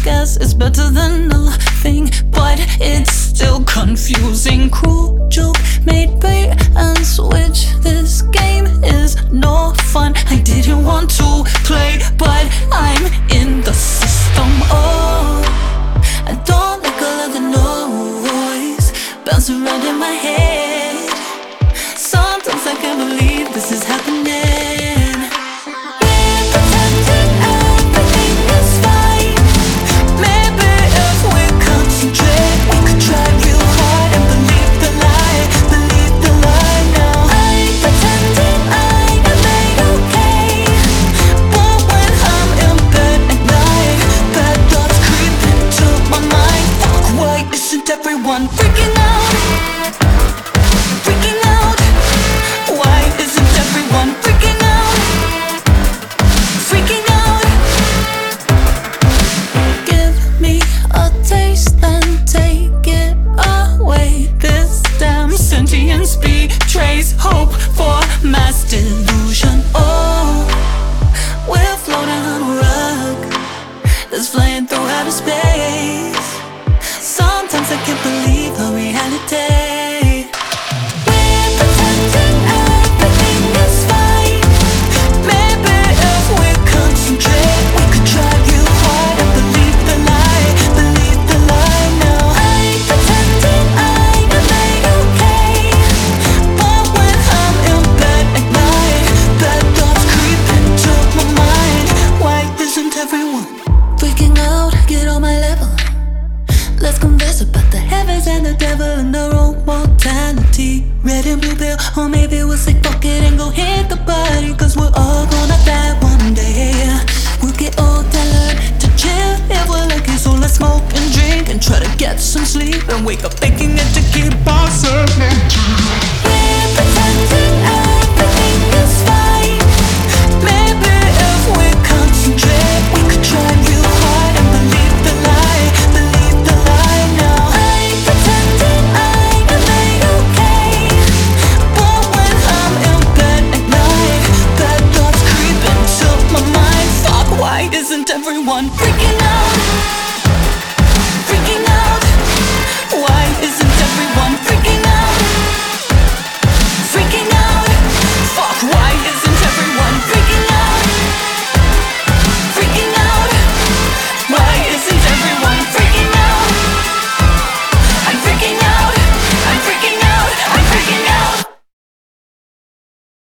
guess it's better than nothing, but it's still confusing. Cruel joke made bait and switch. This game is no fun. I didn't want to play, but I'm in the system. Oh, I don't like all of the noise bouncing around in my head. Sometimes I can't believe this is happening. Everyone freaking out, freaking out. Why isn't everyone freaking out, freaking out? Give me a taste, then take it away. This damn sentience betrays hope for mass delusion. Oh, we're floating on a rug that's flying through outer space. Sometimes I can't believe our reality. We're pretending everything is fine. Maybe if we concentrate, we could drive you hard and believe the lie now. I'm pretending I am okay, but when I'm in bed at night, bad thoughts creep into my mind. Why isn't everyone freaking out? Get on my level. Let's converse about the heavens and the devil and our own mortality. Red and blue pill, or maybe we'll say fuck it and go hit the body. Cause we're all gonna die one day. We'll get old and learn to chill if we're lucky. So let's smoke and drink and try to get some sleep and wake up thinking that to keep on surfing.